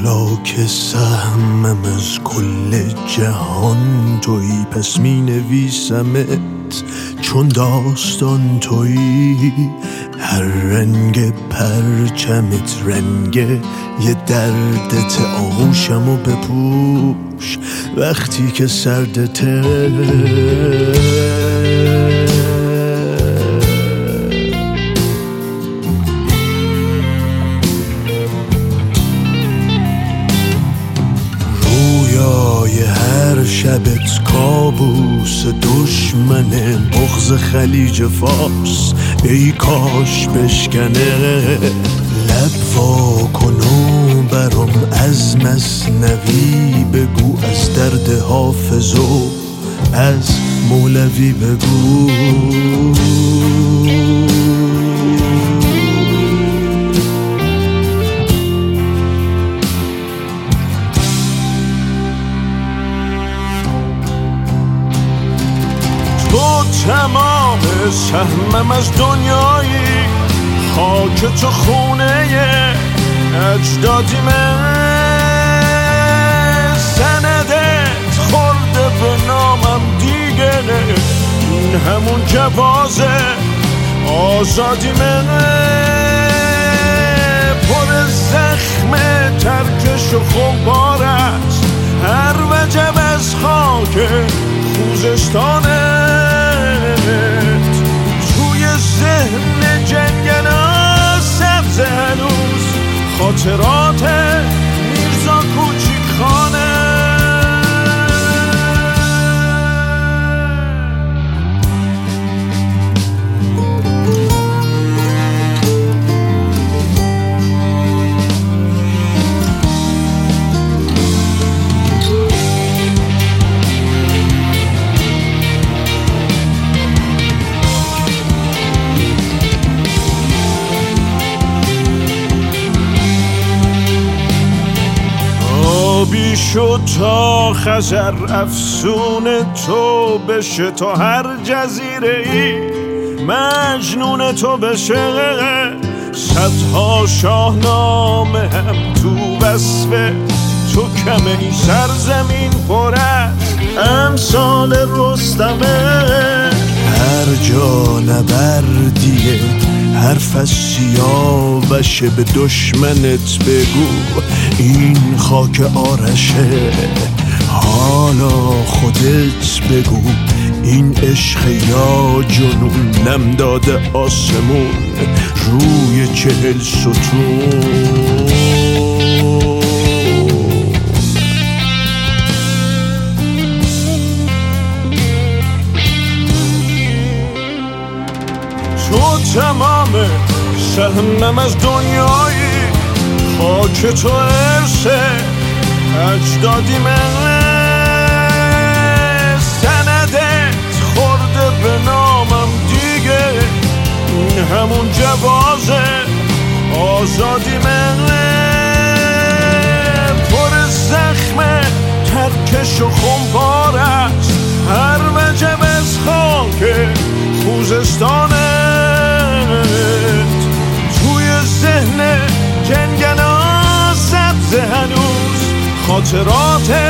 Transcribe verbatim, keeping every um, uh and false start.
حالا که سهمم از کل جهان تویی، پس می نویسمت چون داستان تویی. هر رنگ پرچمت رنگ یه دردت، آغوشمو بپوش وقتی که سردته. هر شبت کابوس دشمنه، بغض خلیج فارس ای کاش بشکنه. لب وا کن و برام از مثنوی بگو، از درد حافظ و از مولوی بگو. تو تمام سهمم از دنیایی، خاک تو خونه اجدادیمه. سندت خورده به نامم دیگه، این همون جواز آزادیمه. پر زخم ترکش و خمار است هر وجب از خاک خوزستانه. توی ذهن جنگلا سبز هنوز خاطرات میرزا کوچیک خانه. آبی شد تا خزر افسون تو بشه، تا هر جزیره ای مجنون تو بشه. صدها شاهنامه هم تو وصف تو کمه، این سرزمین پر از امثال رستمه. هر جا نبردیه حرف از سیاوشه، به دشمنت بگو این خاک آرشه. حالا خودت بگو این عشق یا جنون، نم داده آسمون روی چهل ستون. تو تمام سهمم از دنیایی، خاک تو ارسه اجدادیمه. سندت خورده به نامم دیگه، این همون جواز آزادیمه. پر زخم ترکش و خمپار است هر وجب از خاک خوزستانه. توی ذهن جنگلا سبز هنوز خاطرات